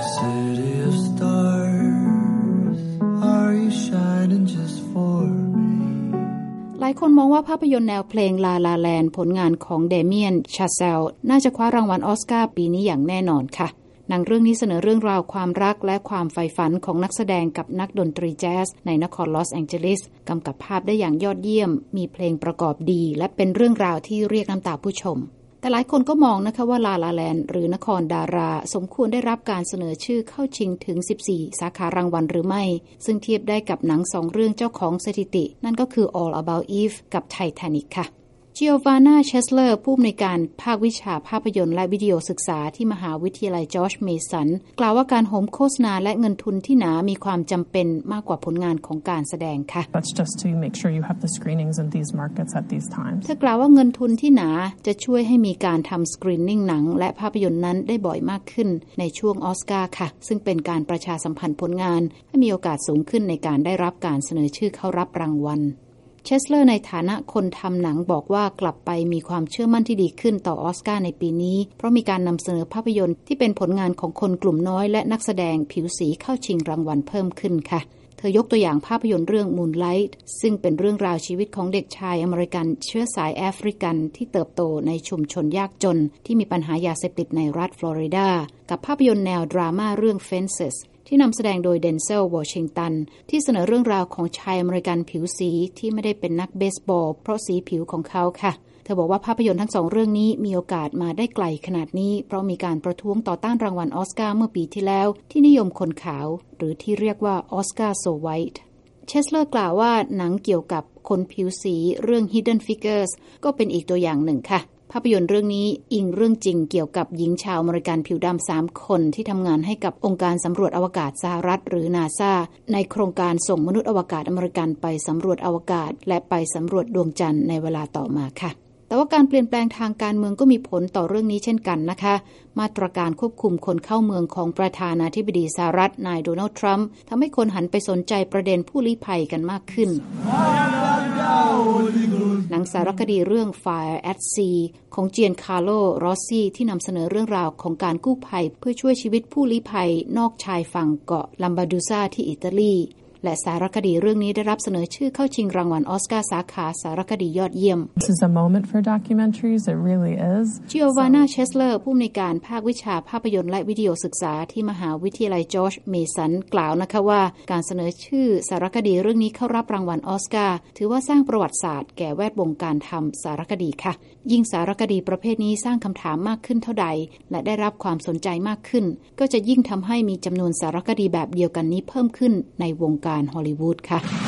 City of stars, are you shining just for me? หลายคนมองว่าภาพยนตร์แนวเพลง La La Land ผลงานของเดเมียน ชาเซลน่าจะคว้ารางวัลออสการ์ปีนี้อย่างแน่นอนค่ะหนังเรื่องนี้เสนอเรื่องราวความรักและความใฝ่ฝันของนักแสดงกับนักดนตรีแจ๊สในนครลอสแองเจลิสกำกับภาพได้อย่างยอดเยี่ยมมีเพลงประกอบดีและเป็นเรื่องราวที่เรียกน้ำตาผู้ชมแต่หลายคนก็มองนะคะว่าลาลาแลนด์หรือนครดาราสมควรได้รับการเสนอชื่อเข้าชิงถึง14สาขารางวัลหรือไม่ซึ่งเทียบได้กับหนัง2เรื่องเจ้าของสถิตินั่นก็คือ All About Eve กับ Titanic ค่ะจิโอวาน่า เชสเลอร์ผู้อำนวยการภาควิชาภาพยนตร์และวิดีโอศึกษาที่มหาวิทยาลัยจอร์จเมสันกล่าวว่าการโหมโฆษณาและเงินทุนที่หนามีความจำเป็นมากกว่าผลงานของการแสดงค่ะ That's just to make sure you have the screenings in these markets at these times เธอกล่าวว่าเงินทุนที่หนาจะช่วยให้มีการทำสกรีนนิ่งหนังและภาพยนตร์นั้นได้บ่อยมากขึ้นในช่วงออสการ์ค่ะซึ่งเป็นการประชาสัมพันธ์ผลงานให้มีโอกาสสูงขึ้นในการได้รับการเสนอชื่อเข้ารับรางวัลเชสเลอร์ในฐานะคนทำหนังบอกว่ากลับไปมีความเชื่อมั่นที่ดีขึ้นต่อออสการ์ในปีนี้เพราะมีการนำเสนอภาพยนตร์ที่เป็นผลงานของคนกลุ่มน้อยและนักแสดงผิวสีเข้าชิงรางวัลเพิ่มขึ้นค่ะเธอยกตัวอย่างภาพยนตร์เรื่อง Moonlight ซึ่งเป็นเรื่องราวชีวิตของเด็กชายอเมริกันเชื้อสายแอฟริกันที่เติบโตในชุมชนยากจนที่มีปัญหายาเสพติดในรัฐฟลอริดากับภาพยนตร์แนวดราม่าเรื่อง Fencesที่นำแสดงโดยเดนเซล วอชิงตันที่เสนอเรื่องราวของชายอเมริกันผิวสีที่ไม่ได้เป็นนักเบสบอลเพราะสีผิวของเขาค่ะเธอบอกว่าภาพยนตร์ทั้ง2เรื่องนี้มีโอกาสมาได้ไกลขนาดนี้เพราะมีการประท้วงต่อต้านรางวัลออสการ์เมื่อปีที่แล้วที่นิยมคนขาวหรือที่เรียกว่าออสการ์โซไวท์เชสเลอร์กล่าวว่าหนังเกี่ยวกับคนผิวสีเรื่อง Hidden Figures ก็เป็นอีกตัวอย่างหนึ่งค่ะภาพยนตร์เรื่องนี้อิงเรื่องจริงเกี่ยวกับหญิงชาวอเมริกันผิวดำ3คนที่ทำงานให้กับองค์การสำรวจอวกาศสหรัฐหรือ NASA ในโครงการส่งมนุษย์อวกาศอเมริกันไปสำรวจอวกาศและไปสำรวจดวงจันทร์ในเวลาต่อมาค่ะแต่ว่าการเปลี่ยนแปลงทางการเมืองก็มีผลต่อเรื่องนี้เช่นกันนะคะมาตรการควบคุมคนเข้าเมืองของประธานาธิบดีสหรัฐนายโดนัลด์ทรัมป์ทำให้คนหันไปสนใจประเด็นผู้ลี้ภัยกันมากขึ้นหนังสารคดีเรื่อง Fire at Sea ของเจียนคาร์โล รอสซี่ที่นำเสนอเรื่องราวของการกู้ภัยเพื่อช่วยชีวิตผู้ลี้ภัยนอกชายฝั่งเกาะลัมบาดูซาที่อิตาลีและสารคดีเรื่องนี้ได้รับเสนอชื่อเข้าชิงรางวัลออสการ์สาขาสารคดียอดเยี่ยม This is a moment for documentaries. It really is. จิโอวาน่า เชสเลอร์ผู้อำนวยการภาควิชาภาพยนตร์และวิดีโอศึกษาที่มหาวิทยาลัยจอร์จเมสันกล่าวนะคะว่าการเสนอชื่อสารคดีเรื่องนี้เข้ารับรางวัลออสการ์ถือว่าสร้างประวัติศาสตร์แก่แวดวงการทำสารคดีค่ะยิ่งสารคดีประเภทนี้สร้างคำถามมากขึ้นเท่าใดและได้รับความสนใจมากขึ้นก็จะยิ่งทำให้มีจำนวนสารคดีแบบเดียวกันนี้เพิ่มขึ้นในวงการฮอลลีวูด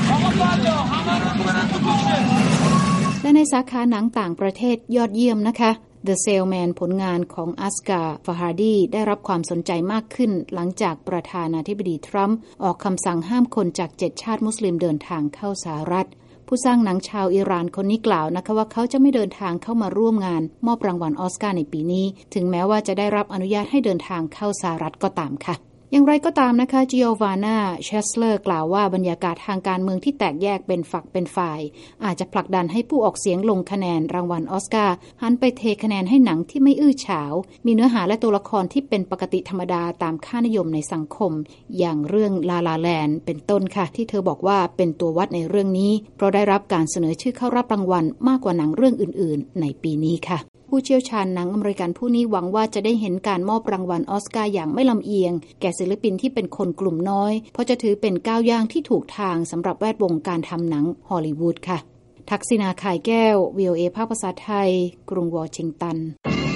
และในสาขาหนังต่างประเทศยอดเยี่ยมนะคะ The Salesman ผลงานของอัสกา ฟาฮาร์ดีได้รับความสนใจมากขึ้นหลังจากประธานาธิบดีทรัมป์ออกคำสั่งห้ามคนจาก7ชาติมุสลิมเดินทางเข้าสหรัฐผู้สร้างหนังชาวอิหร่านคนนี้กล่าวนะคะว่าเขาจะไม่เดินทางเข้ามาร่วมงานมอบรางวัลออสการ์ในปีนี้ถึงแม้ว่าจะได้รับอนุญาตให้เดินทางเข้าสหรัฐก็ตามค่ะอย่างไรก็ตามนะคะจิโอวาน่า เชสเลอร์กล่าวว่าบรรยากาศทางการเมืองที่แตกแยกเป็นฝักเป็นฝ่ายอาจจะผลักดันให้ผู้ออกเสียงลงคะแนนรางวัลออสการ์หันไปเทคะแนนให้หนังที่ไม่อื้อฉาวมีเนื้อหาและตัวละครที่เป็นปกติธรรมดาตามค่านิยมในสังคมอย่างเรื่องลาลาแลนด์เป็นต้นค่ะที่เธอบอกว่าเป็นตัววัดในเรื่องนี้เพราะได้รับการเสนอชื่อเข้ารับรางวัลมากกว่าหนังเรื่องอื่นๆในปีนี้ค่ะผู้เชี่ยวชาญหนังอเมริกันผู้นี้หวังว่าจะได้เห็นการมอบรางวัลออสการ์อย่างไม่ลำเอียงแก่ศิลปินที่เป็นคนกลุ่มน้อยเพราะจะถือเป็นก้าวย่างที่ถูกทางสำหรับแวดวงการทำหนังฮอลลีวูดค่ะทักษิณา ข่ายแก้ว VOA ภาคภาษาไทยกรุงวอชิงตัน